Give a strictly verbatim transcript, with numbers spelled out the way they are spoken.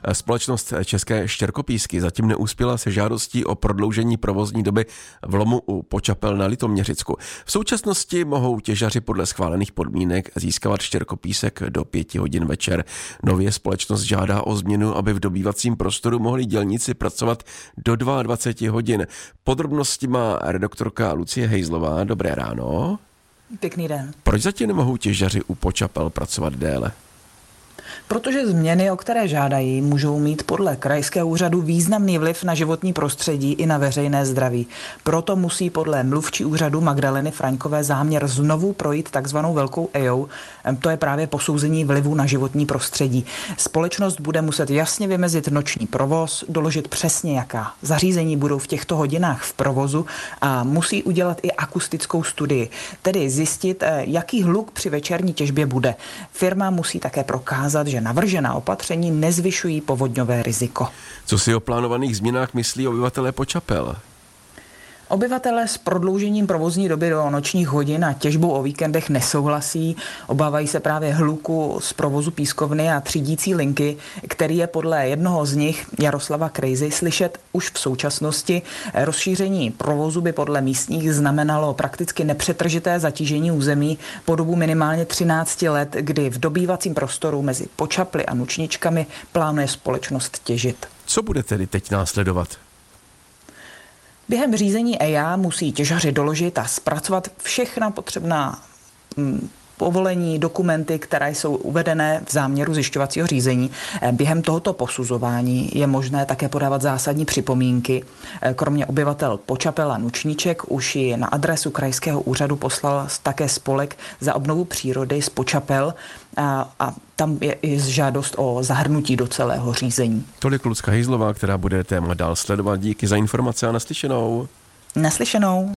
Společnost České štěrkopísky zatím neuspěla se žádostí o prodloužení provozní doby v lomu u Počapel na Litoměřicku. V současnosti mohou těžaři podle schválených podmínek získávat štěrkopísek do pěti hodin večer. Nově společnost žádá o změnu, aby v dobývacím prostoru mohli dělníci pracovat do dvaceti dvou hodin. Podrobnosti má redaktorka Lucie Hejzlová. Dobré ráno. Pěkný den. Proč zatím nemohou těžaři u Počapel pracovat déle? Protože změny, o které žádají, můžou mít podle krajského úřadu významný vliv na životní prostředí i na veřejné zdraví. Proto musí podle mluvčí úřadu Magdaleny Fraňkové záměr znovu projít takzvanou velkou E I A. To je právě posouzení vlivu na životní prostředí. Společnost bude muset jasně vymezit noční provoz, doložit přesně, jaká zařízení budou v těchto hodinách v provozu a musí udělat i akustickou studii, tedy zjistit, jaký hluk při večerní těžbě bude. Firma musí také prokázat, že navržená opatření nezvyšují povodňové riziko. Co si o plánovaných změnách myslí obyvatelé Počapel? Obyvatelé s prodloužením provozní doby do nočních hodin a těžbou o víkendech nesouhlasí. Obávají se právě hluku z provozu pískovny a třídící linky, který je podle jednoho z nich, Jaroslava Krejzy, slyšet už v současnosti. Rozšíření provozu by podle místních znamenalo prakticky nepřetržité zatížení území po dobu minimálně třinácti let, kdy v dobývacím prostoru mezi Počaply a Nučničkami plánuje společnost těžit. Co bude tedy teď následovat? Během řízení E I A musí těžaři doložit a zpracovat všechna potřebná hm, povolení, dokumenty, které jsou uvedené v záměru zjišťovacího řízení. Během tohoto posuzování je možné také podávat zásadní připomínky. Kromě obyvatel Počapel a Nučníček už ji na adresu krajského úřadu poslal také spolek za obnovu přírody z Počapel a, a tam je i žádost o zahrnutí do celého řízení. Tolik Lucka Hejzlová, která bude téma dál sledovat. Díky za informace a naslyšenou. Naslyšenou.